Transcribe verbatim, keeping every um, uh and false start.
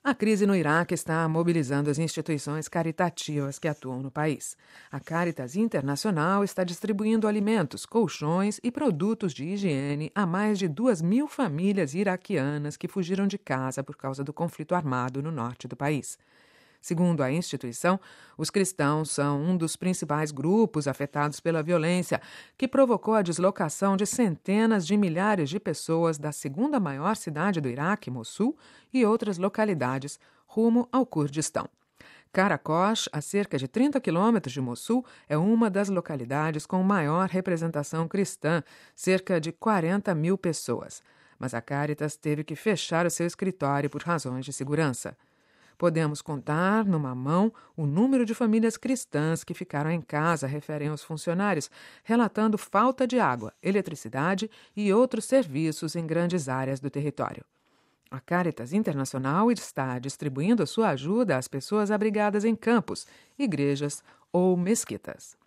A crise no Iraque está mobilizando as instituições caritativas que atuam no país. A Caritas Internacional está distribuindo alimentos, colchões e produtos de higiene a mais de duas mil famílias iraquianas que fugiram de casa por causa do conflito armado no norte do país. Segundo a instituição, os cristãos são um dos principais grupos afetados pela violência, que provocou a deslocação de centenas de milhares de pessoas da segunda maior cidade do Iraque, Mossul, e outras localidades, rumo ao Kurdistão. Karakosh, a cerca de trinta quilômetros de Mossul, é uma das localidades com maior representação cristã, cerca de quarenta mil pessoas. Mas a Caritas teve que fechar o seu escritório por razões de segurança. Podemos contar, numa mão, o número de famílias cristãs que ficaram em casa, referem os funcionários, relatando falta de água, eletricidade e outros serviços em grandes áreas do território. A Caritas Internacional está distribuindo sua ajuda às pessoas abrigadas em campos, igrejas ou mesquitas.